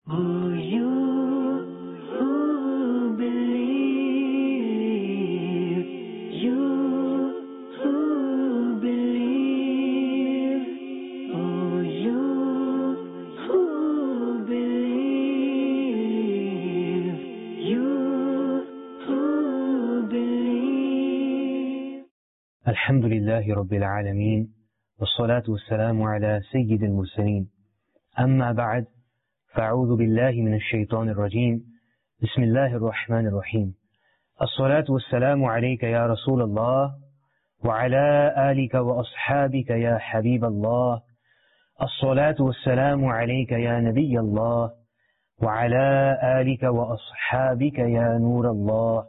Oh, you who believe, you who believe, oh, you who believe, you who believe. Alhamdulillahi Rabbil Alameen, wassalatu wassalamu ala Sayyidil Mursaleen. Amma ba'd. فأعوذ بالله من الشيطان الرجيم بسم الله الرحمن الرحيم الصلاة والسلام عليك يا رسول الله وعلى آلك وأصحابك يا حبيب الله الصلاة والسلام عليك يا نبي الله وعلى آلك وأصحابك يا نور الله.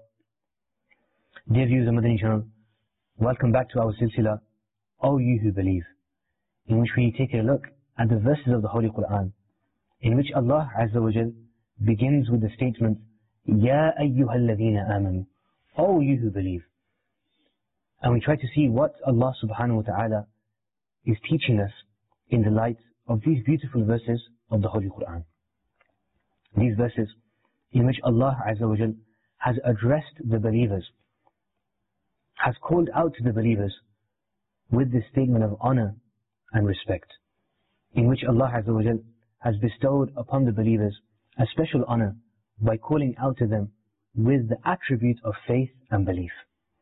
Dear viewers of Madani channel, welcome back to our silsila, O you who believe, in which we take a look at the verses of the Holy Quran, in which Allah Azza wa Jal begins with the statement, Ya ayyuhal ladhina amanu, O you who believe. And we try to see what Allah subhanahu wa ta'ala is teaching us in the light of these beautiful verses of the Holy Quran. These verses in which Allah Azza wa Jal has addressed the believers, has called out to the believers with this statement of honor and respect, in which Allah Azza wa Jal has bestowed upon the believers a special honor by calling out to them with the attribute of faith and belief.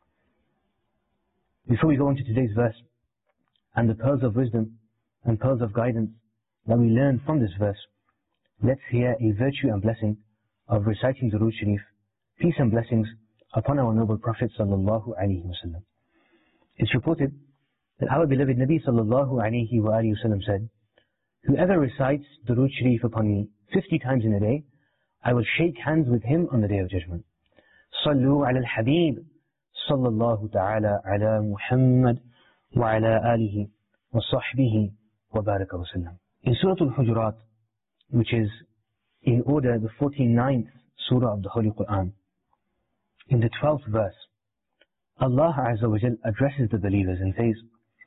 Before we go into today's verse and the pearls of wisdom and pearls of guidance that we learn from this verse, let's hear a virtue and blessing of reciting Durood Sharif, peace and blessings upon our noble Prophet sallallahu alaihi wasallam. It's reported that our beloved Nabi sallallahu alaihi wasallam said, whoever recites Durood Sharif upon me 50 times in a day, I will shake hands with him on the Day of Judgment. Sallu ala al-Habib, sallallahu ta'ala ala Muhammad, wa ala alihi, wa sahbihi, wa baraka wa sallam. In Surah Al-Hujurat, which is in order the 49th Surah of the Holy Quran, in the 12th verse, Allah Azza wa Jal addresses the believers and says,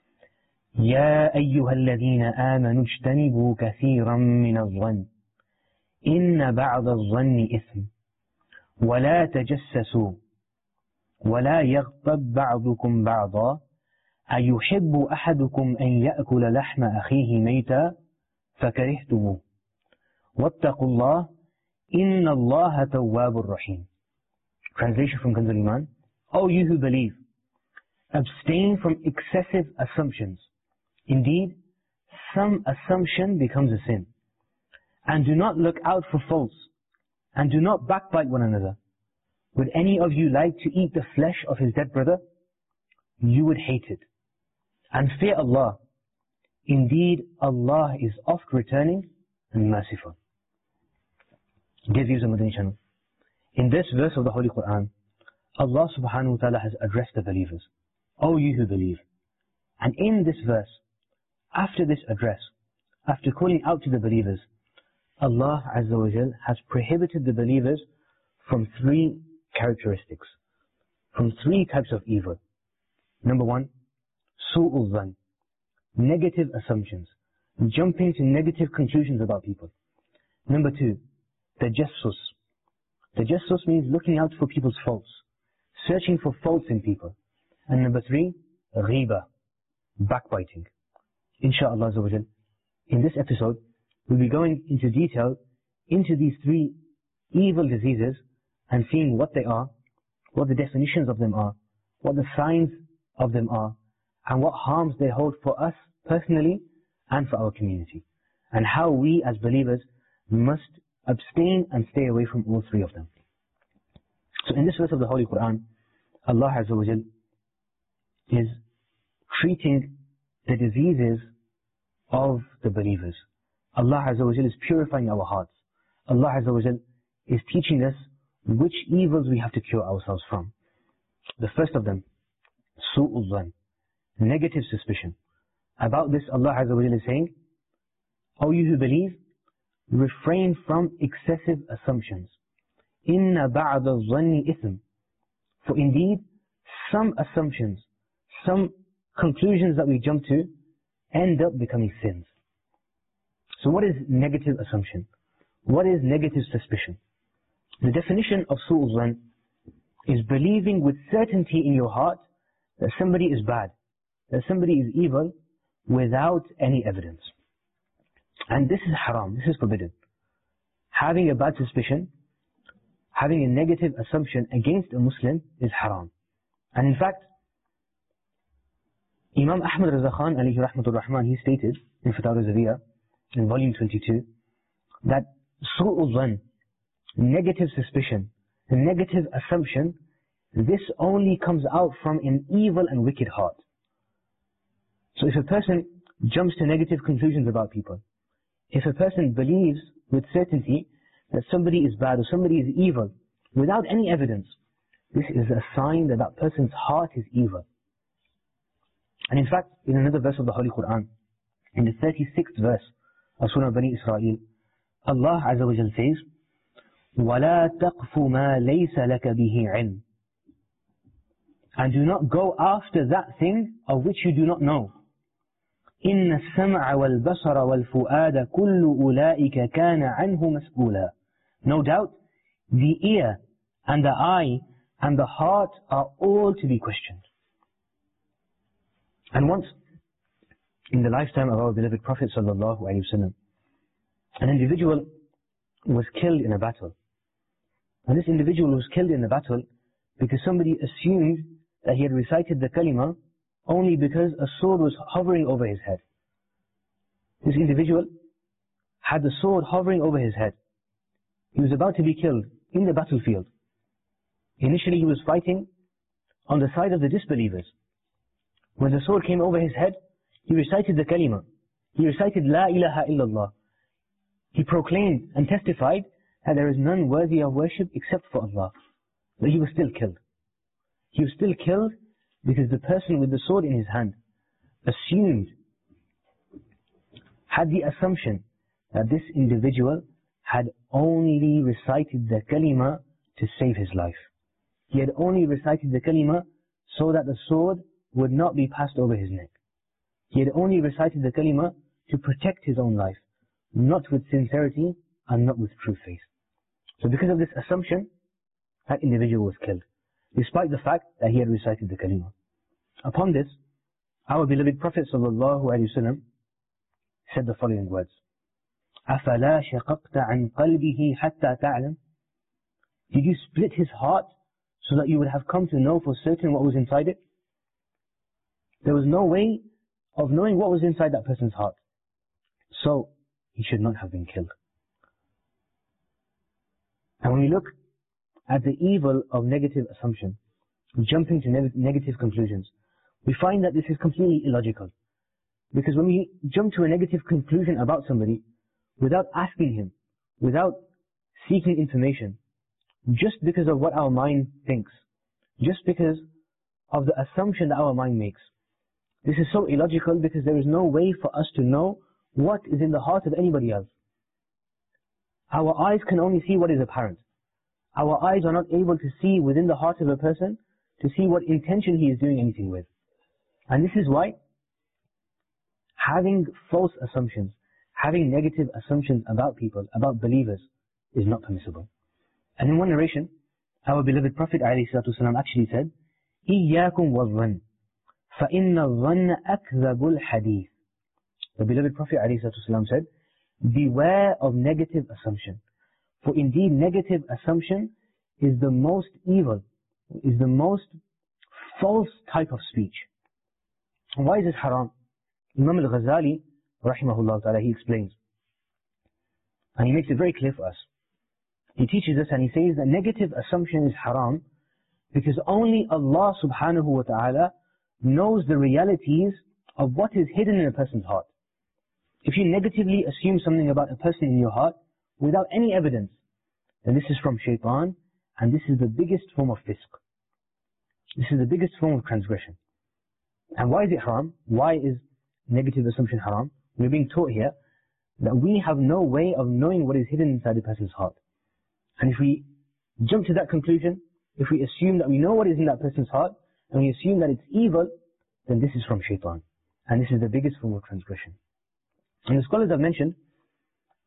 يا أيها الذين آمنوا اجتنبوا كثيرا من الظن إن بعض الظن إثم ولا تجسسوا ولا يغتب بعضكم بعضا أيحب أحدكم أن يأكل لحم أخيه ميتا فكرهتموه واتقوا الله إن الله تواب رحيم. Translation from Kanzul Iman: O you who believe, abstain from excessive assumptions. Indeed, some assumption becomes a sin. And do not look out for faults, and do not backbite one another. Would any of you like to eat the flesh of his dead brother? You would hate it. And fear Allah. Indeed, Allah is oft returning and merciful. Dear viewers of Madani channel, in this verse of the Holy Quran, Allah subhanahu wa ta'ala has addressed the believers. O you who believe. And in this verse, after this address, after calling out to the believers, Allah Azza wa Jal has prohibited the believers from three characteristics, from three types of evil. Number one, su'ul dhan, negative assumptions, jumping to negative conclusions about people. Number two, tajassus. Tajassus means looking out for people's faults, searching for faults in people. And number three, ghiba, backbiting. Insha'Allah Azza wa Jal, in this episode, we'll be going into detail into these three evil diseases and seeing what they are, what the definitions of them are, what the signs of them are, and what harms they hold for us personally and for our community, and how we as believers must abstain and stay away from all three of them. So in this verse of the Holy Quran, Allah Azza wa Jal is treating the diseases of the believers. Allah Azza wa Jal is purifying our hearts. Allah Azza wa Jal is teaching us which evils we have to cure ourselves from. The first of them, su'ul dhan, negative suspicion. About this, Allah Azza wa Jal is saying, O you who believe, refrain from excessive assumptions. Inna ba'da dhanni ithm. For indeed, some assumptions, some conclusions that we jump to end up becoming sins. So what is negative assumption? what is negative suspicion? The definition of su'ul dhann is believing with certainty in your heart that somebody is bad, that somebody is evil, without any evidence. And this is haram, this is forbidden. Having a bad suspicion, having a negative assumption against a Muslim is haram. And in fact, Imam Ahmad Raza Khan alayhi rahmatur rahman, he stated in Fatawa Zawiya in volume 22 that su'ul dhann, negative suspicion, a negative assumption, this only comes out from an evil and wicked heart. So if a person jumps to negative conclusions about people, if a person believes with certainty that somebody is bad or somebody is evil without any evidence, this is a sign that that person's heart is evil. And in fact, in another verse of the Holy Quran, in the 36th verse of Surah Bani Israel, Allah Azza wa Jal says, وَلَا تَقْفُ مَا لَيْسَ لَكَ بِهِ عِلْمٍ. And do not go after that thing of which you do not know. إِنَّ السَّمْعَ وَالْبَصَرَ وَالْفُؤَادَ كُلُّ أُولَٰئِكَ كَانَ عَنْهُ مَسْئُولًا. No doubt, the ear and the eye and the heart are all to be questioned. And once, in the lifetime of our beloved Prophet sallallahu alaihi wasallam, an individual was killed in a battle. And this individual was killed in the battle because somebody assumed that he had recited the kalima only because a sword was hovering over his head. This individual had the sword hovering over his head. He was about to be killed in the battlefield. Initially he was fighting on the side of the disbelievers. When the sword came over his head, he recited the kalima. He recited La ilaha illallah. He proclaimed and testified that there is none worthy of worship except for Allah. But he was still killed. He was still killed because the person with the sword in his hand assumed, had the assumption that this individual had only recited the kalima to save his life. He had only recited the kalima so that the sword would not be passed over his neck. He had only recited the kalima to protect his own life, not with sincerity and not with true faith. So because of this assumption, that individual was killed, despite the fact that he had recited the kalima. Upon this, our beloved Prophet ﷺ said the following words, أَفَلَا شَقَقْتَ عَنْ قَلْبِهِ حَتَّى تَعْلَمْ. Did you split his heart so that you would have come to know for certain what was inside it? There was no way of knowing what was inside that person's heart. So, he should not have been killed. And when we look at the evil of negative assumption, jumping to negative conclusions, we find that this is completely illogical. Because when we jump to a negative conclusion about somebody, without asking him, without seeking information, just because of what our mind thinks, just because of the assumption that our mind makes, this is so illogical because there is no way for us to know what is in the heart of anybody else. Our eyes can only see what is apparent. Our eyes are not able to see within the heart of a person to see what intention he is doing anything with. And this is why having false assumptions, having negative assumptions about people, about believers, is not permissible. And in one narration, our beloved Prophet ﷺ actually said, إِيَّاكُمْ وَالظَّنِّ فَإِنَّ الظَّنَّ أَكْذَبُ الْحَدِيثِ. The beloved Prophet ﷺ said, beware of negative assumption. For indeed negative assumption is the most evil, is the most false type of speech. And why is it haram? Imam al-Ghazali, rahimahullah ta'ala, he explains. And he makes it very clear for us. He teaches us and he says that negative assumption is haram because only Allah subhanahu wa ta'ala knows the realities of what is hidden in a person's heart. If you negatively assume something about a person in your heart without any evidence, then this is from shaitan, and this is the biggest form of fisq. This is the biggest form of transgression. And why is it haram? Why is negative assumption haram? We're being taught here that we have no way of knowing what is hidden inside a person's heart. And if we jump to that conclusion, if we assume that we know what is in that person's heart, and we assume that it's evil, then this is from shaitan. And this is the biggest form of transgression. And the scholars have mentioned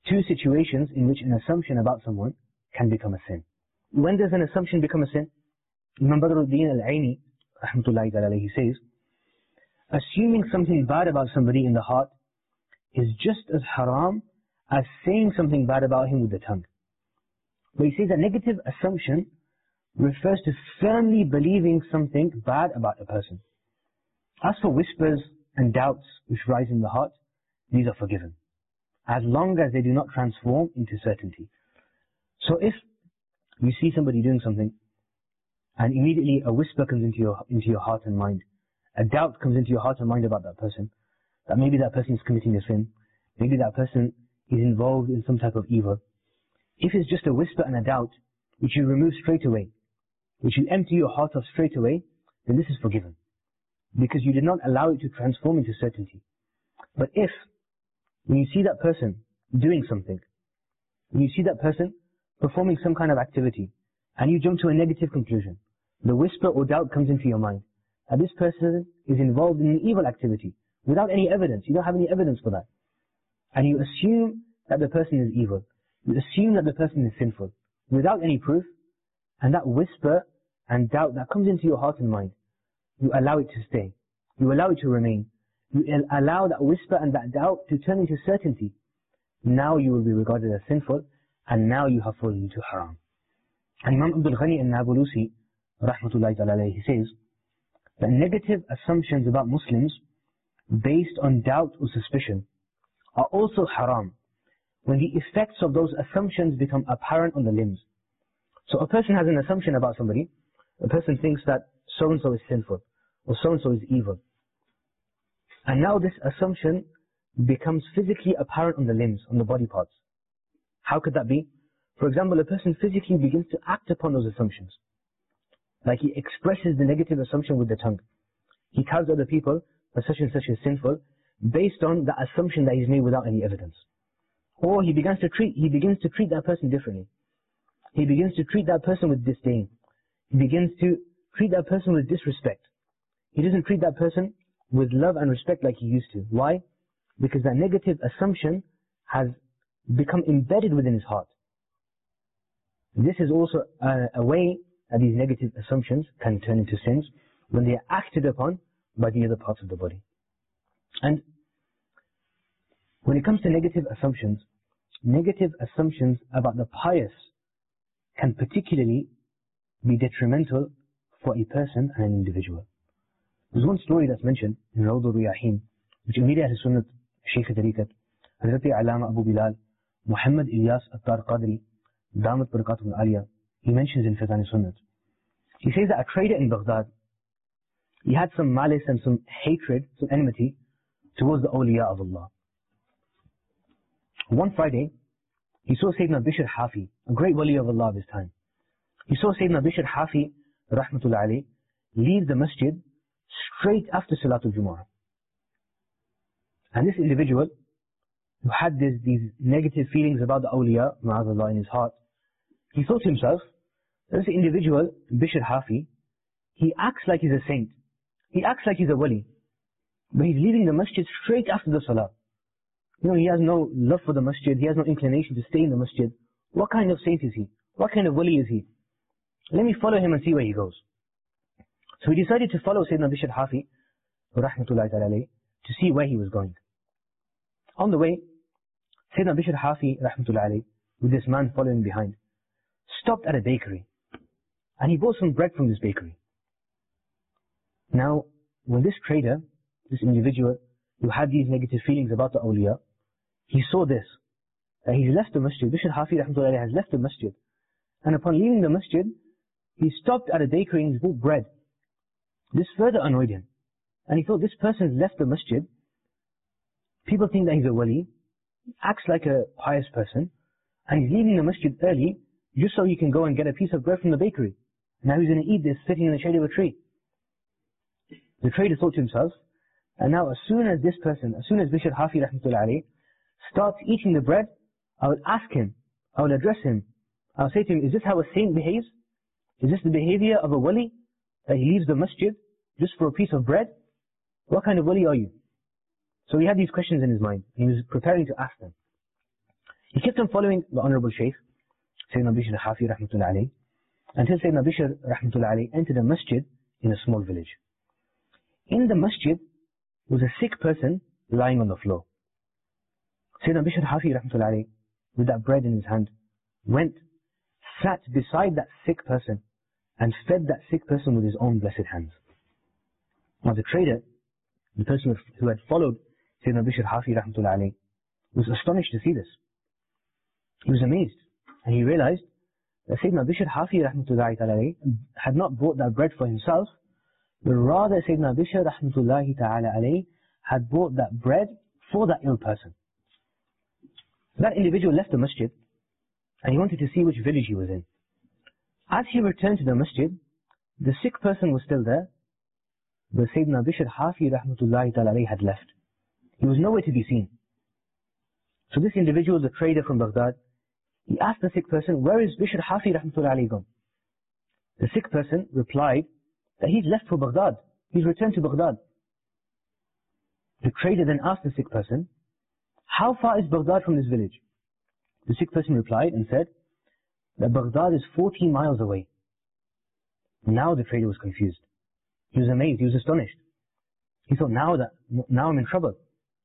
two situations in which an assumption about someone can become a sin. When does an assumption become a sin? Imam Badruddin al-Aini, rahmatullahi ta'ala, he says, assuming something bad about somebody in the heart is just as haram as saying something bad about him with the tongue. But he says a negative assumption refers to firmly believing something bad about a person. As for whispers and doubts which rise in the heart, these are forgiven, as long as they do not transform into certainty. So if you see somebody doing something, and immediately a whisper comes into your heart and mind, a doubt comes into your heart and mind about that person, that maybe that person is committing a sin, maybe that person is involved in some type of evil. If it's just a whisper and a doubt, which you remove straight away, which you empty your heart of straight away, then this is forgiven, because you did not allow it to transform into certainty. But if, when you see that person doing something, when you see that person performing some kind of activity, and you jump to a negative conclusion, the whisper or doubt comes into your mind that this person is involved in an evil activity without any evidence. You don't have any evidence for that. And you assume that the person is evil. You assume that the person is sinful without any proof, and that whisper and doubt that comes into your heart and mind, you allow it to stay. You allow it to remain. You allow that whisper and that doubt to turn into certainty. Now you will be regarded as sinful, and now you have fallen into haram. And Imam Abdul Ghani al-Nabulusi, rahmatullahi ta'ala, he says that negative assumptions about Muslims based on doubt or suspicion are also haram when the effects of those assumptions become apparent on the limbs. So a person has an assumption about somebody, a person thinks that so-and-so is sinful, or so-and-so is evil. And now this assumption becomes physically apparent on the limbs, on the body parts. How could that be? For example, a person physically begins to act upon those assumptions. Like he expresses the negative assumption with the tongue. He tells other people that such and such is sinful based on the assumption that he's made without any evidence. Or he begins to treat that person differently. He begins to treat that person with disdain. He begins to treat that person with disrespect. He doesn't treat that person with love and respect like he used to. Why? Because that negative assumption has become embedded within his heart. This is also a way that these negative assumptions can turn into sins when they are acted upon by the other parts of the body. And when it comes to negative assumptions about the pious can particularly be detrimental for a person and an individual. There's one story that's mentioned in Rawd al-Riyahin, which immediately Ahl Sunnat, Shaykh Tariqat, Hazrat Allama Abu Bilal, Muhammad Ilyas Attar Qadri, Damat Barakatum al-Aliyah, he mentions in Fazan Sunnat. He says that a trader in Baghdad, he had some malice and some hatred, some enmity towards the awliya of Allah. One Friday, he saw Sayyidina Bishr Hafi, a great wali of Allah of his time. He saw Sayyidina Bishr Hafi, rahmatullah alayh, leave the masjid straight after Salatul Jumu'ah. And this individual, who had these negative feelings about the awliya, ma'azallah, in his heart, he thought to himself, this individual, Bishr Hafi, he acts like he's a saint. He acts like he's a wali. But he's leaving the masjid straight after the salah. You know, he has no love for the masjid. He has no inclination to stay in the masjid. What kind of saint is he? What kind of wali is he? Let me follow him and see where he goes. So he decided to follow Sayyidina Bishr Hafi, rahmatullahi ta'ala alayh, to see where he was going. On the way, Sayyidina Bishr Hafi, rahmatullahi alayh, with this man following behind, stopped at a bakery. And he bought some bread from this bakery. Now, when this trader, this individual who had these negative feelings about the awliya, he saw this, that he's left the masjid. Bishr Hafi, rahmatullahi alayh, has left the masjid. And upon leaving the masjid, he stopped at a bakery and he bought bread. This further annoyed him. And he thought, this person's left the masjid. People think that he's a wali, acts like a pious person, and he's leaving the masjid early just so he can go and get a piece of bread from the bakery. Now he's going to eat this sitting in the shade of a tree. The trader thought to himself, and now as soon as Bishr Hafi rahmatullahi alayh starts eating the bread, I will ask him, I will address him, I will say to him, is this how a saint behaves? Is this the behavior of a wali? That he leaves the masjid just for a piece of bread? What kind of wali are you? So he had these questions in his mind, and he was preparing to ask them. He kept on following the Honorable Shaykh, Sayyidina Bishr al-Hafi rahmatullah alayhi, until Sayyidina Bishr rahmatullah alayhi entered a masjid in a small village. In the masjid was a sick person lying on the floor. Sayyidina Bishr al-Hafi rahmatullah alayhi, with that bread in his hand, went, sat beside that sick person, and fed that sick person with his own blessed hands. Now the trader, the person who had followed Sayyidina Bishr al-Hafi rahmatullah alayhi, was astonished to see this. He was amazed, and he realized that Sayyidina Bishr al-Hafi rahmatullahi alayhi had not bought that bread for himself, but rather Sayyidina Bishr rahmatullahi alayhi had bought that bread for that ill person. That individual left the masjid, and he wanted to see which village he was in. As he returned to the masjid, the sick person was still there, but Sayyidina Bishr al-Hafi rahmatullahi alayhi had left. He was nowhere to be seen. So this individual, the trader from Baghdad, he asked the sick person, where is Bishr al-Hafi rahmatullahi alayhi gone? The sick person replied that he's left for Baghdad. He's returned to Baghdad. The trader then asked the sick person, how far is Baghdad from this village? The sick person replied and said that Baghdad is 14 miles away. Now the trader was confused. He was amazed. He was astonished. He thought, now I'm in trouble.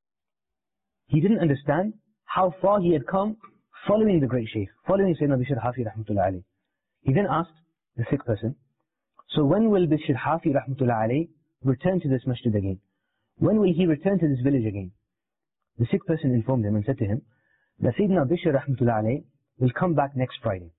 He didn't understand how far he had come following the great Shaykh, following Sayyidina Bishr al-Hafi rahmatullah alayhi. He then asked the sick person, so when will Bishr al-Hafi rahmatullah alayhi return to this masjid again? When will he return to this village again? The sick person informed him and said to him that Sayyidina Bishr rahmatullah alayhi will come back next Friday.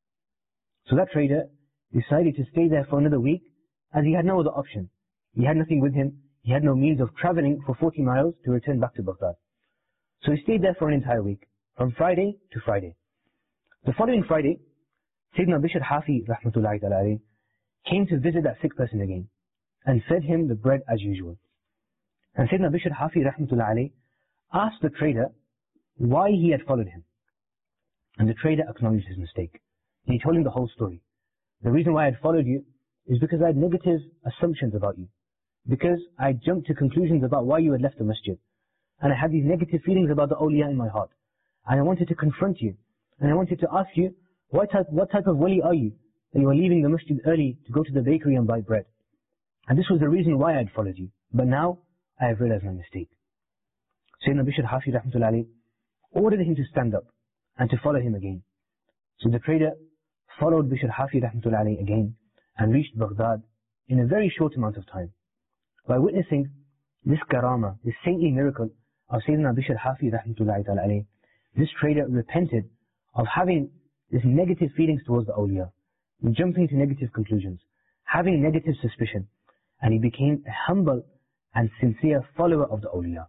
So that trader decided to stay there for another week, as he had no other option. He had nothing with him. He had no means of traveling for 40 miles to return back to Baghdad. So he stayed there for an entire week, from Friday to Friday. The following Friday, Sayyidina Bishr al-Hafi rahmatullahi alayhi came to visit that sick person again and fed him the bread as usual. And Sayyidina Bishr al-Hafi rahmatullahi alayhi asked the trader why he had followed him. And the trader acknowledged his mistake. And he told him the whole story. The reason why I had followed you is because I had negative assumptions about you. Because I jumped to conclusions about why you had left the masjid. And I had these negative feelings about the awliya in my heart. And I wanted to confront you. And I wanted to ask you, what type of wali are you, that you are leaving the masjid early to go to the bakery and buy bread? And this was the reason why I had followed you. But now, I have realized my mistake. Sayyidina Bishr al-Hafi rahmatullahi alayhi ordered him to stand up and to follow him again. So the trader followed Bishr al-Hafi rahmatullahi alayhi again and reached Baghdad in a very short amount of time. By witnessing this karama, this saintly miracle of Sayyidina Bishr al-Hafi rahmatullahi alayhi, this trader repented of having this negative feelings towards the awliya, jumping to negative conclusions, having negative suspicion, and he became a humble and sincere follower of the awliya.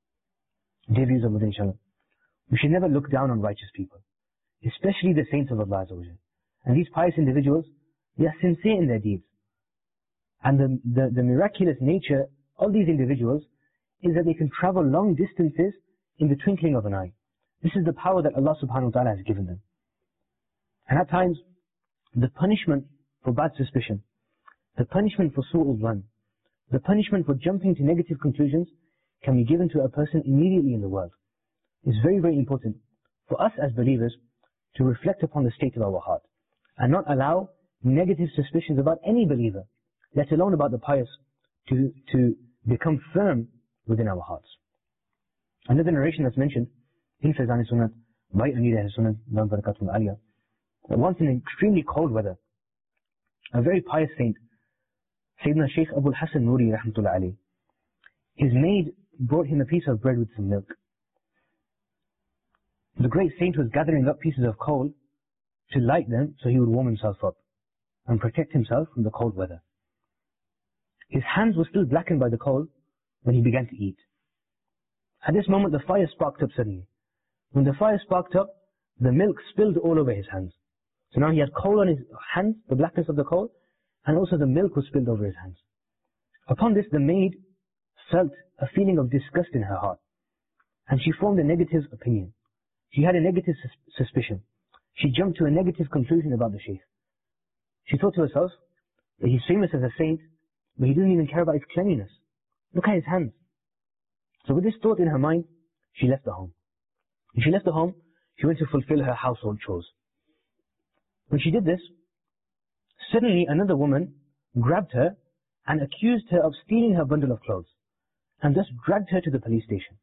Dear viewers of Madani, inshallah, we should never look down on righteous people, especially the saints of Allah Azza wa Jal. And these pious individuals, they are sincere in their deeds. And the miraculous nature of these individuals is that they can travel long distances in the twinkling of an eye. This is the power that Allah subhanahu wa ta'ala has given them. And at times, the punishment for bad suspicion, the punishment for su'ul dhan, the punishment for jumping to negative conclusions can be given to a person immediately in the world. It's very, very important for us as believers to reflect upon the state of our heart and not allow negative suspicions about any believer, let alone about the pious, to become firm within our hearts. Another narration that's mentioned in Faizan Sunnat by Amir al-Sunnat, Barakatul Aliyah, that once in extremely cold weather, a very pious saint, Sayyidina Shaykh Abu Hassan Nuri rahmatullah alayhi, his maid brought him a piece of bread with some milk. The great saint was gathering up pieces of coal to light them so he would warm himself up and protect himself from the cold weather. His hands were still blackened by the coal when he began to eat. At this moment, the fire sparked up suddenly. When the fire sparked up, the milk spilled all over his hands. So now he had coal on his hands, the blackness of the coal, and also the milk was spilled over his hands. Upon this, the maid felt a feeling of disgust in her heart, and she formed a negative opinion. She had a negative suspicion. She jumped to a negative conclusion about the Shaykh. She thought to herself that he's famous as a saint, but he doesn't even care about his cleanliness. Look at his hands. So with this thought in her mind, she left the home. When she left the home, She went to fulfill her household chores. When she did this, suddenly another woman grabbed her and accused her of stealing her bundle of clothes, and thus dragged her to the police station.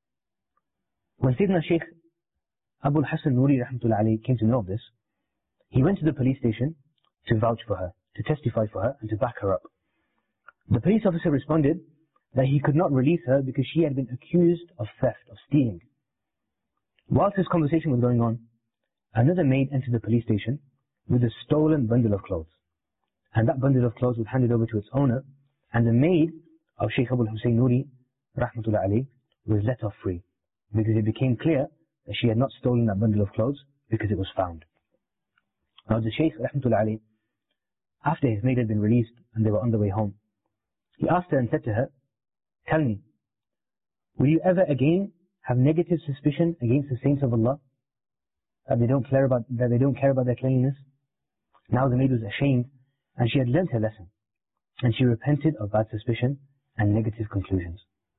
When Sayyidina Shaykh Abu al-Hasan Nuri rahmatullah alayhi came to know of this, he went to the police station to vouch for her, to testify for her, and to back her up. The police officer responded that he could not release her because she had been accused of theft, of stealing. Whilst this conversation was going on, another maid entered the police station with a stolen bundle of clothes. And that bundle of clothes was handed over to its owner, and the maid of Shaykh Abu al-Husayn Nuri rahmatullah alayhi was let off free, because it became clear that she had not stolen that bundle of clothes because it was found. Now the Shaykh rahmatullah alayhi, after his maid had been released and they were on the way home, he asked her and said to her, "Tell me, will you ever again have negative suspicion against the saints of Allah, that they don't care about their cleanliness?" Now the maid was ashamed, and she had learnt her lesson, and she repented of bad suspicion and negative conclusions.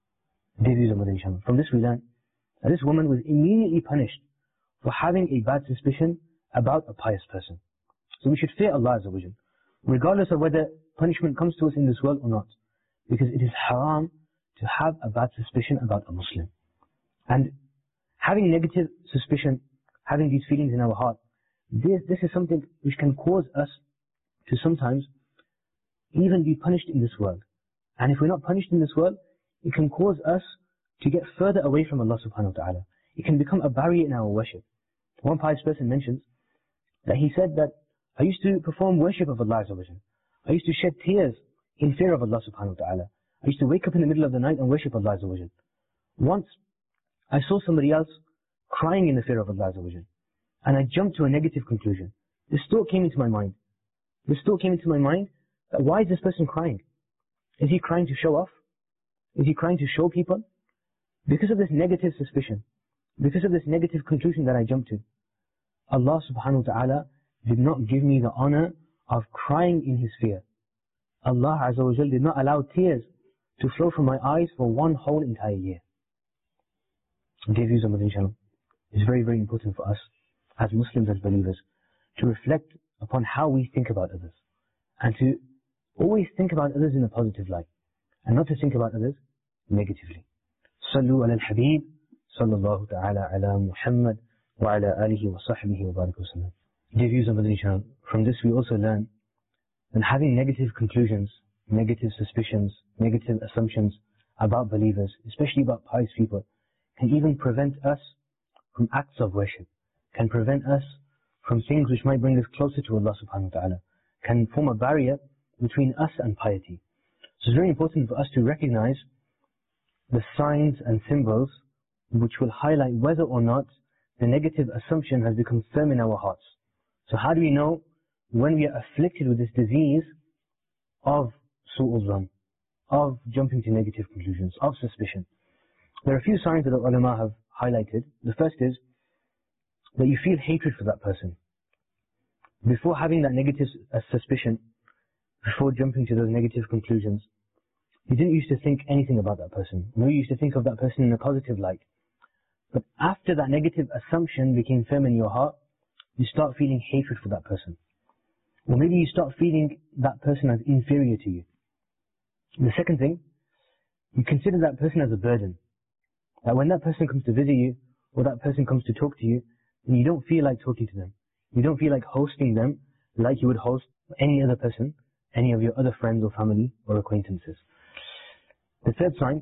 From this we learn that this woman was immediately punished for having a bad suspicion about a pious person. So we should fear Allah Azza wa Jal, regardless of whether punishment comes to us in this world or not, because it is haram to have a bad suspicion about a Muslim. And having negative suspicion, having these feelings in our heart, this is something which can cause us to sometimes even be punished in this world. And if we're not punished in this world, it can cause us to get further away from Allah subhanahu wa ta'ala. It can become a barrier in our worship. One pious person mentions that he said that I used to perform worship of Allah Azza wa Jal. I used to shed tears in fear of Allah subhanahu wa ta'ala. I used to wake up in the middle of the night and worship Allah Azza wa Jal. Once I saw somebody else crying in the fear of Allah Azza wa Jal, and I jumped to a negative conclusion. This thought came into my mind. That why is this person crying? Is he crying to show off? Is he crying to show people? Because of this negative suspicion, because of this negative conclusion that I jumped to, Allah subhanahu wa ta'ala did not give me the honor of crying in His fear. Allah Azza wa Jal did not allow tears to flow from my eyes for one whole entire year. Dear viewers of Madani Channel, it's very, very important for us as Muslims, as believers, to reflect upon how we think about others, and to always think about others in a positive light, and not to think about others negatively. Sallu ala al-Habib, sallallahu ta'ala ala Muhammad, wa ala alihi wa sahbihi wa barak wa sallam. Dear viewers of Madani Channel, from this we also learn that having negative conclusions, negative suspicions, negative assumptions about believers, especially about pious people, can even prevent us from acts of worship, can prevent us from things which might bring us closer to Allah subhanahu wa ta'ala, can form a barrier between us and piety. So it's very important for us to recognize the signs and symbols which will highlight whether or not the negative assumption has become firm in our hearts. So how do we know when we are afflicted with this disease of su'ul zan, of jumping to negative conclusions, of suspicion? There are a few signs that the ulama have highlighted. The first is that you feel hatred for that person. Before having that negative suspicion, before jumping to those negative conclusions, you didn't used to think anything about that person. No, you used to think of that person in a positive light. But after that negative assumption became firm in your heart, you start feeling hatred for that person. Or maybe you start feeling that person as inferior to you. The second thing, you consider that person as a burden. That when that person comes to visit you, or that person comes to talk to you, then you don't feel like talking to them. You don't feel like hosting them like you would host any other person, any of your other friends or family or acquaintances. The third sign,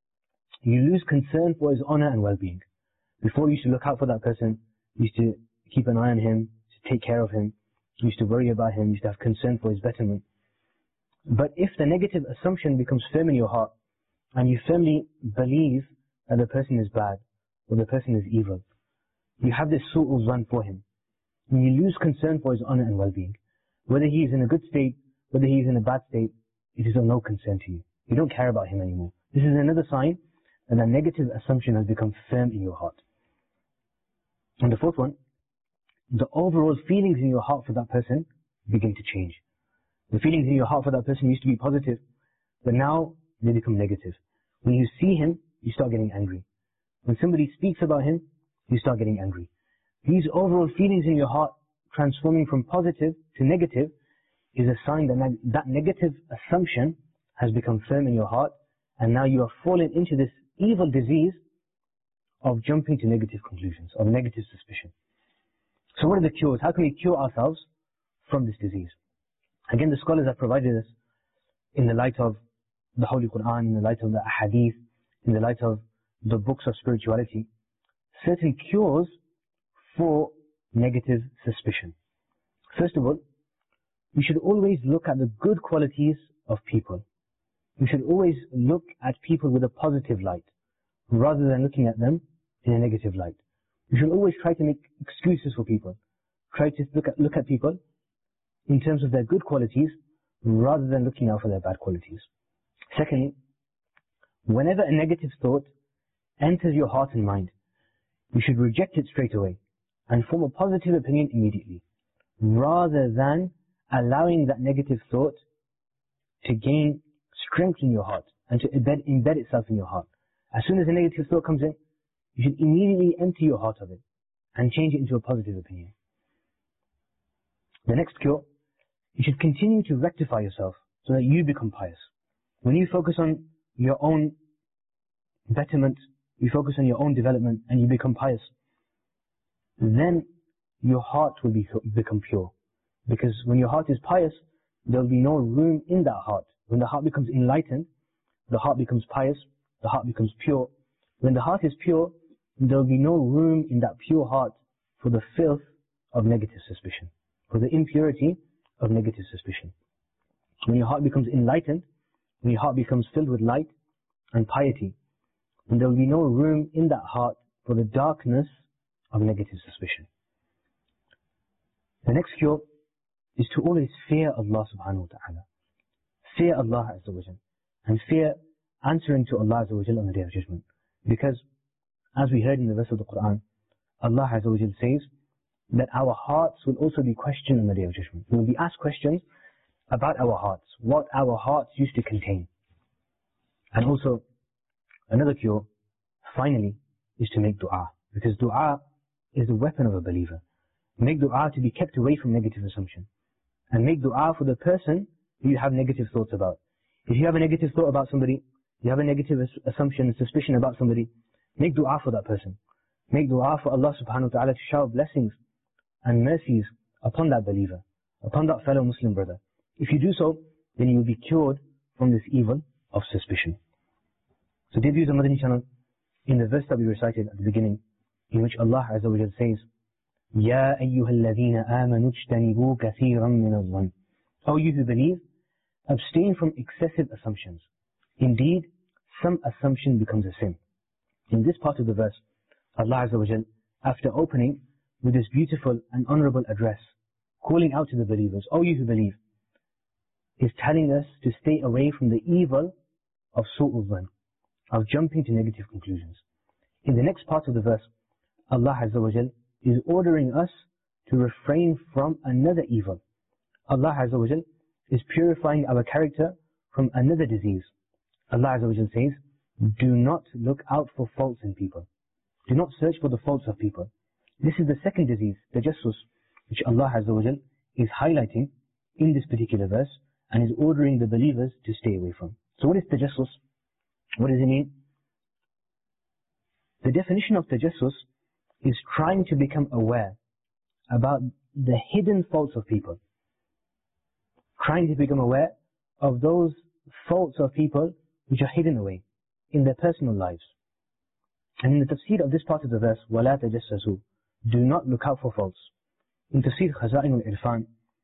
you lose concern for his honor and well-being. Before you used to look out for that person, you used to keep an eye on him, to take care of him, you used to worry about him, you used to have concern for his betterment. But if the negative assumption becomes firm in your heart, and you firmly believe that the person is bad, or the person is evil, you have this su'ul zan for him, and you lose concern for his honor and well-being. Whether he is in a good state, whether he is in a bad state, it is of no concern to you. You don't care about him anymore. This is another sign that a negative assumption has become firm in your heart. And the fourth one, the overall feelings in your heart for that person begin to change. The feelings in your heart for that person used to be positive, but now they become negative. When you see him, you start getting angry. When somebody speaks about him, you start getting angry. These overall feelings in your heart transforming from positive to negative is a sign that that negative assumption has become firm in your heart, and now you are fallen into this evil disease of jumping to negative conclusions, of negative suspicion. So what are the cures? How can we cure ourselves from this disease? Again, the scholars have provided us in the light of the Holy Quran, in the light of the Ahadith, in the light of the books of spirituality, certain cures for negative suspicion. First of all, we should always look at the good qualities of people. We should always look at people with a positive light, rather than looking at them in a negative light. We should always try to make excuses for people. Try to look at people in terms of their good qualities, rather than looking out for their bad qualities. Secondly, whenever a negative thought enters your heart and mind, you should reject it straight away and form a positive opinion immediately, rather than allowing that negative thought to gain strength in your heart and to embed itself in your heart. As soon as a negative thought comes in, you should immediately empty your heart of it and change it into a positive opinion. The next cure, you should continue to rectify yourself so that you become pious. When you focus on your own betterment, you focus on your own development, and you become pious, then your heart will become pure. Because when your heart is pious, there will be no room in that heart. When the heart becomes enlightened, the heart becomes pious, the heart becomes pure. When the heart is pure, there will be no room in that pure heart for the filth of negative suspicion, for the impurity of negative suspicion. When your heart becomes enlightened, when your heart becomes filled with light and piety, then there will be no room in that heart for the darkness of negative suspicion. The next cure is to always fear Allah subhanahu wa ta'ala. Fear Allah Azza wa Jal, and fear answering to Allah Azza wa Jal on the Day of Judgment. Because, as we heard in the verse of the Quran, Allah Azza wa Jal says that our hearts will also be questioned on the Day of Judgment. We will be asked questions about our hearts, what our hearts used to contain. And also, another cure, finally, is to make dua. Because dua is the weapon of a believer. Make dua to be kept away from negative assumption. And make dua for the person who you have negative thoughts about. If you have a negative thought about somebody, you have a negative assumption and suspicion about somebody, make dua for that person. Make dua for Allah subhanahu wa ta'ala to shower blessings and mercies upon that believer, upon that fellow Muslim brother. If you do so, then you will be cured from this evil of suspicion. So dear viewers of Madani channel, in the verse that we recited at the beginning, in which Allah Azza wa Jal says, Ya ayyuhalladhina amanu ijtanibu kathiran min adh-dhann. O you who believe, abstain from excessive assumptions. Indeed, some assumption becomes a sin. In this part of the verse, Allah Azza wa Jal, after opening with this beautiful and honorable address, calling out to the believers, O you who believe, is telling us to stay away from the evil of su'ul dhann, of jumping to negative conclusions. In the next part of the verse, Allah Azza wa Jal is ordering us to refrain from another evil. Allah Azza wa Jal is purifying our character from another disease. Allah Azza wa Jal says, do not look out for faults in people. Do not search for the faults of people. This is the second disease, tajassus, which Allah Azza wa Jal is highlighting in this particular verse and is ordering the believers to stay away from. So what is tajassus? What does it mean? The definition of tajassus is trying to become aware about the hidden faults of people. Trying to become aware of those faults of people which are hidden away in their personal lives. And in the tafsir of this part of the verse, وَلَا تَجَسَّسُوا, do not look out for faults. In tafsir Khaza'in al-Irfan,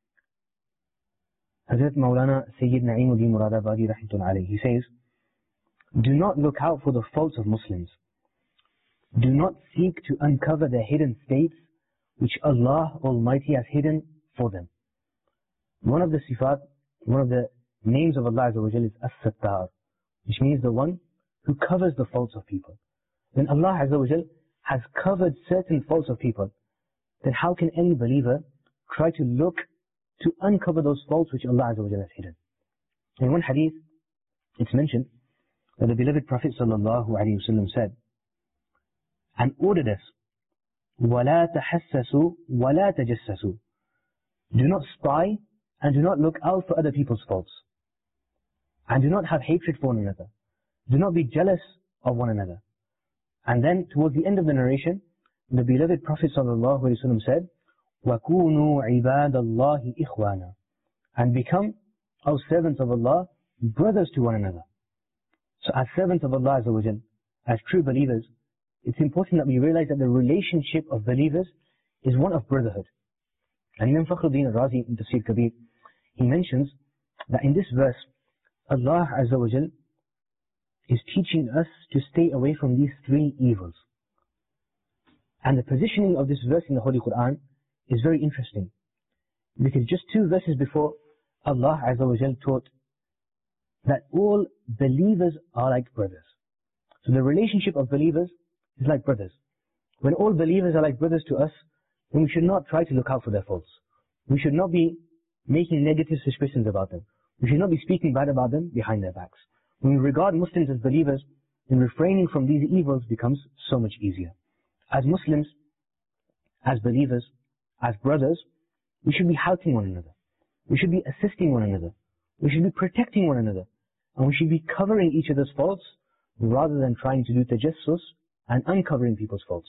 Hazrat Maulana Sayyid Na'imuddin Muradabadi rahmatullah alayhi, he says, do not look out for the faults of Muslims. Do not seek to uncover their hidden states which Allah Almighty has hidden for them. One of the sifat, one of the names of Allah Azza wa Jal is As-Sattar, which means the one who covers the faults of people. When Allah Azza wa Jal has covered certain faults of people, then how can any believer try to look to uncover those faults which Allah Azza wa Jal has hidden? In one hadith, it's mentioned that the beloved Prophet sallallahu alaihi wasallam said and ordered us وَلَا تَحَسَّسُوا وَلَا تَجَسَّسُوا. Do not spy and do not look out for other people's faults. And do not have hatred for one another. Do not be jealous of one another. And then towards the end of the narration, the beloved Prophet ﷺ said, وَكُونُوا عِبَادَ اللَّهِ إِخْوَانًا. And become, O servants of Allah, brothers to one another. So as servants of Allah Azza wa Jal, as true believers, it's important that we realize that the relationship of believers is one of brotherhood. And Imam Fakhruddin al-Razi in Tafsir Kabir, he mentions that in this verse, Allah Azza wa Jal is teaching us to stay away from these three evils. And the positioning of this verse in the Holy Quran is very interesting. Because just 2 verses before, Allah Azza wa Jal taught that all believers are like brothers. So the relationship of believers is like brothers. When all believers are like brothers to us, then we should not try to look out for their faults. We should not be making negative suspicions about them. We should not be speaking bad about them behind their backs. When we regard Muslims as believers, then refraining from these evils becomes so much easier. As Muslims, as believers, as brothers, we should be helping one another. We should be assisting one another. We should be protecting one another. And we should be covering each other's faults rather than trying to do tajassus and uncovering people's faults.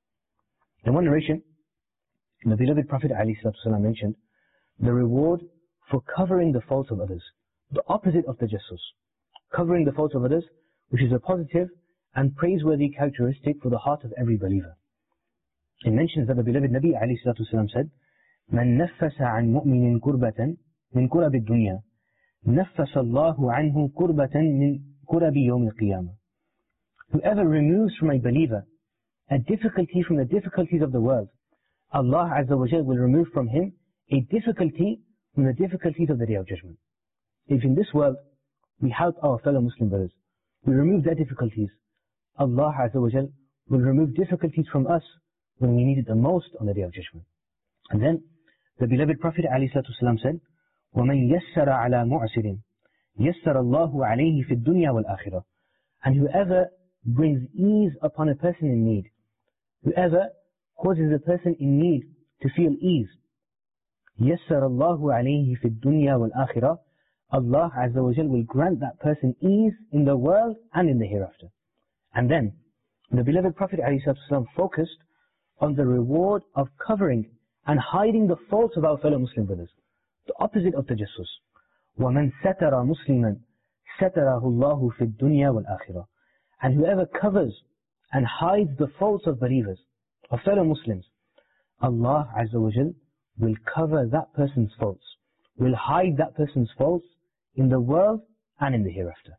In one narration, the beloved Prophet ﷺ mentioned the reward for covering the faults of others, the opposite of tajassus, covering the faults of others, which is a positive and praiseworthy characteristic for the heart of every believer. It mentions that the beloved Nabi ﷺ said, مَنْ نَفَّسَ عَنْ مُؤْمِنٍ كُرْبَةً مِنْ كُرَبِ الدُّنْيَا نَفَّسَ اللَّهُ عَنْهُ كُرْبَةً مِنْ كُرَبِ يَوْمِ الْقِيَامَةِ. Whoever removes from a believer a difficulty from the difficulties of the world, Allah Azza wa Jal will remove from him a difficulty from the difficulties of the Day of Judgment. If in this world we help our fellow Muslim brothers, we remove their difficulties, Allah Azza wa Jal will remove difficulties from us when we need it the most on the Day of Judgment. And then the beloved Prophet ﷺ said, وَمَنْ يَسَّرَ عَلَى مُعْسِرٍ يَسَّرَ اللَّهُ عَلَيْهِ فِي الدُّنْيَا وَالْآخِرَةِ. And whoever brings ease upon a person in need, whoever causes a person in need to feel ease, يَسَّرَ اللَّهُ عَلَيْهِ فِي الدُّنْيَا وَالْآخِرَةِ. Allah Azza wa Jal will grant that person ease in the world and in the hereafter. And then the beloved Prophet ﷺ focused on the reward of covering and hiding the faults of our fellow Muslim brothers, the opposite of tajassus. وَمَنْ سَتَرَ مُسْلِمًا سَتَرَهُ اللَّهُ فِي الدُّنْيَا وَالْآخِرَةِ. And whoever covers and hides the faults of believers, of fellow Muslims, Allah Azza wa Jal will cover that person's faults, will hide that person's faults in the world and in the hereafter.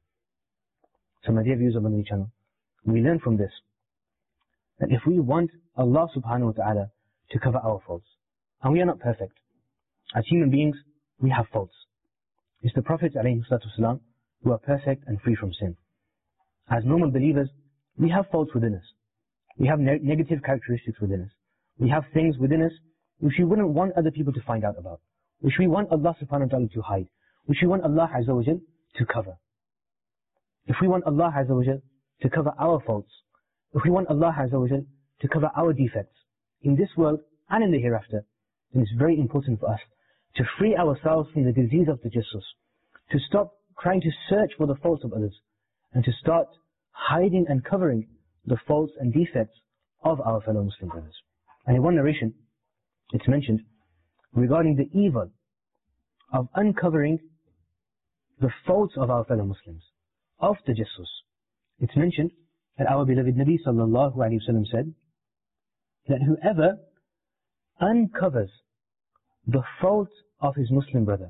So my dear viewers of Madani channel, we learn from this that if we want Allah subhanahu wa ta'ala to cover our faults, and we are not perfect, as human beings, we have faults. It's the Prophets ﷺ who are perfect and free from sin. As normal believers, we have faults within us. We have negative characteristics within us. We have things within us which we wouldn't want other people to find out about, which we want Allah subhanahu wa ta'ala to hide, which we want Allah Azza wa Jal to cover. If we want Allah Azza wa Jal to cover our faults, if we want Allah Azza wa Jal to cover our defects in this world and in the hereafter, then it's very important for us to free ourselves from the disease of tajassus, to stop trying to search for the faults of others, and to start hiding and covering the faults and defects of our fellow Muslim brothers. And in one narration, it's mentioned regarding the evil of uncovering the faults of our fellow Muslims, of tajassus. It's mentioned that our beloved Nabi sallallahu alayhi wa sallam said that whoever uncovers the fault of his Muslim brother,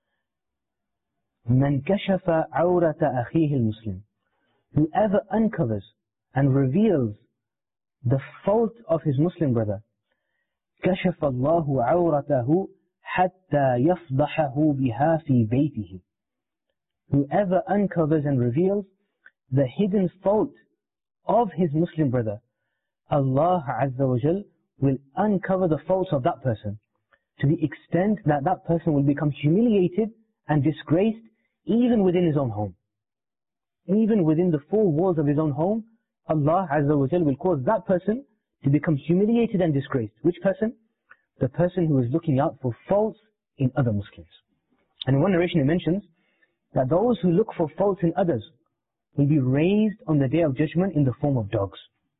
مَنْ كَشَفَ عَوْرَةَ أَخِيهِ الْمُسْلِمِ, whoever uncovers and reveals the fault of his Muslim brother, كَشَفَ اللَّهُ عَوْرَتَهُ حَتَّى يَفْضَحَهُ بِهَا فِي بَيْتِهِ. Whoever uncovers and reveals the hidden fault of his Muslim brother, Allah Azza wa Jal will uncover the faults of that person to the extent that that person will become humiliated and disgraced even within his own home. Even within the 4 walls of his own home, Allah Azza wa Jal will cause that person to become humiliated and disgraced. Which person? The person who is looking out for faults in other Muslims. And in one narration it mentions that those who look for faults in others will be raised on the day of judgment in the form of dogs.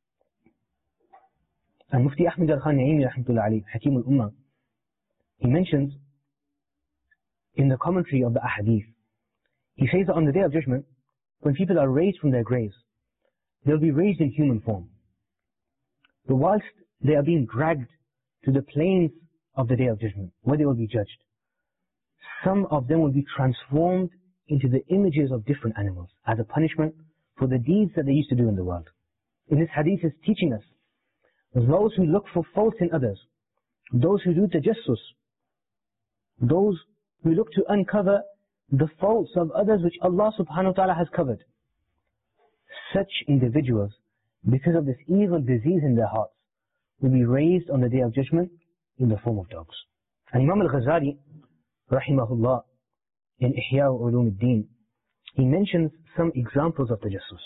And Mufti Ahmad al-Khan Naimi rahmatullah alayhi, Hakim al-Ummah, he mentions in the commentary of the Ahadith, he says that on the day of judgment, when people are raised from their graves, they'll be raised in human form. But whilst they are being dragged to the plains of the day of judgment, where they will be judged, some of them will be transformed into the images of different animals as a punishment for the deeds that they used to do in the world. In this hadith is teaching us those who look for faults in others, those who do tajassus, those who look to uncover the faults of others which Allah subhanahu wa ta'ala has covered. Such individuals, because of this evil disease in their hearts, will be raised on the day of judgment in the form of dogs. And Imam al-Ghazali, rahimahullah, in Ihya Ulum al-Din, he mentions some examples of tajassus.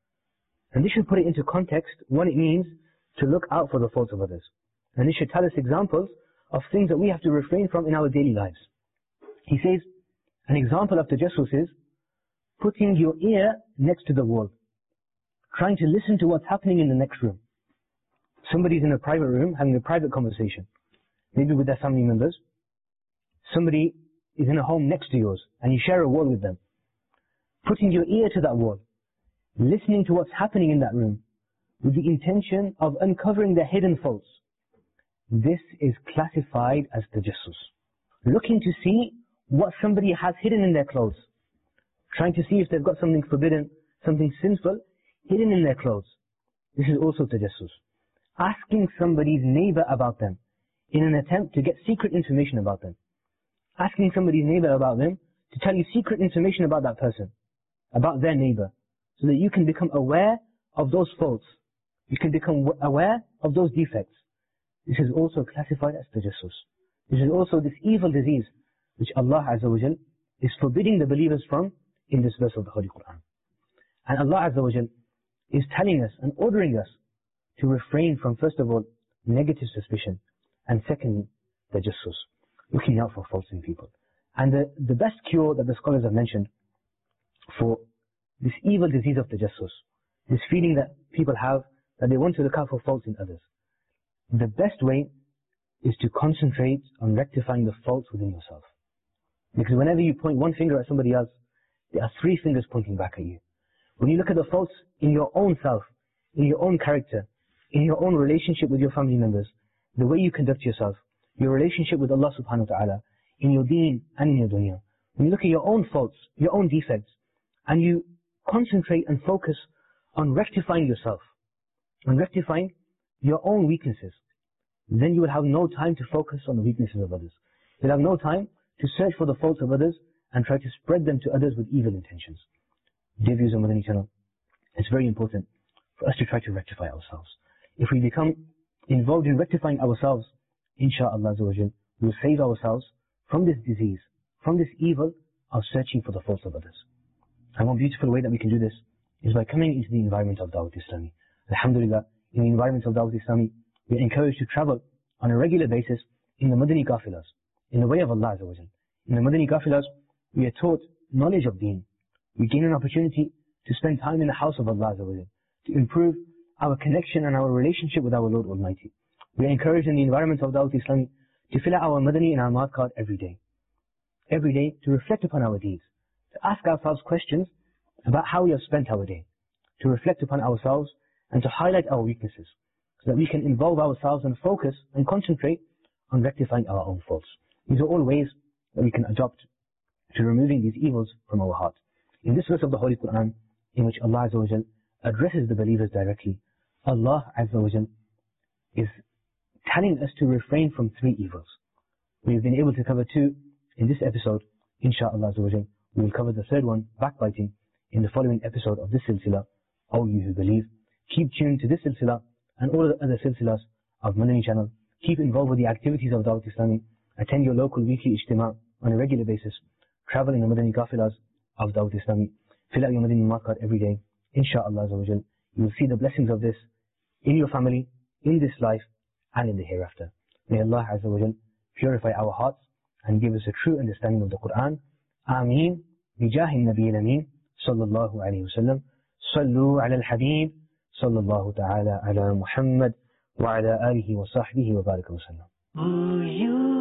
And this should put it into context what it means to look out for the faults of others. And this should tell us examples of things that we have to refrain from in our daily lives. He says, an example of tajassus is putting your ear next to the wall, trying to listen to what's happening in the next room. Somebody's in a private room having a private conversation, maybe with their family members. Somebody is in a home next to yours and you share a wall with them. Putting your ear to that wall, listening to what's happening in that room with the intention of uncovering their hidden faults. This is classified as tajassus. Looking to see what somebody has hidden in their clothes, trying to see if they've got something forbidden, something sinful hidden in their clothes. This is also tajassus. Asking somebody's neighbor about them in an attempt to get secret information about them. Asking somebody's neighbor about them to tell you secret information about that person, about their neighbor, so that you can become aware of those faults. You can become aware of those defects. This is also classified as tajassus. This is also this evil disease which Allah Azza wa Jal is forbidding the believers from in this verse of the Holy Quran. And Allah Azza wa Jal is telling us and ordering us to refrain from, first of all, negative suspicion, and secondly, tajassus, looking out for faults in people. And the best cure that the scholars have mentioned for this evil disease of tajassus, this feeling that people have that they want to look out for faults in others, the best way is to concentrate on rectifying the faults within yourself. Because whenever you point one finger at somebody else, there are three fingers pointing back at you. When you look at the faults in your own self, in your own character, in your own relationship with your family members, the way you conduct yourself, your relationship with Allah subhanahu wa ta'ala, in your deen and in your dunya. When you look at your own faults, your own defects, and you concentrate and focus on rectifying yourself, on rectifying your own weaknesses, then you will have no time to focus on the weaknesses of others. You'll have no time to search for the faults of others and try to spread them to others with evil intentions. Dear viewers on Madani channel, it's very important for us to try to rectify ourselves. If we become involved in rectifying ourselves, insha'Allah we will save ourselves from this disease, from this evil of searching for the faults of others. And one beautiful way that we can do this is by coming into the environment of Dawat Islami. Alhamdulillah, in the environment of Dawat Islami, we are encouraged to travel on a regular basis in the Madani Qafilas, in the way of Allah Azza wa Jal. In the Madani Qafilas, we are taught knowledge of deen. We gain an opportunity to spend time in the house of Allah Azza wa Jal, to improve our connection and our relationship with our Lord Almighty. We are encouraged in the environment of Dawat Islami to fill out our Madani and our Mad card every day. Every day to reflect upon our deeds, to ask ourselves questions about how we have spent our day, to reflect upon ourselves and to highlight our weaknesses, so that we can involve ourselves and focus and concentrate on rectifying our own faults. These are all ways that we can adopt to removing these evils from our heart. In this verse of the Holy Quran, in which Allah Azza wa Jal addresses the believers directly, Allah Azza wa Jal is telling us to refrain from three evils. We have been able to cover two in this episode. Insha'Allah Azza wa Jal, we will cover the third one, backbiting, in the following episode of this silsila, O you who believe. Keep tuned to this silsila and all the other silsilas of Madani channel. Keep involved with the activities of Dawat Islami. Attend your local weekly ijtima on a regular basis. Travel in the Madani Qafilas of Dawat Islami. Fill out your Madani Mad card every day. Insha'Allah Azza wa Jal, you will see the blessings of this in your family, in this life and in the hereafter. May Allah Azza wa Jal purify our hearts and give us a true understanding of the Quran. Ameen. بجاه النبي الأمين صلى الله عليه وسلم. صلوا على الحبيب صلى الله تعالى على محمد وعلى آله وصحبه وبارك وسلم. You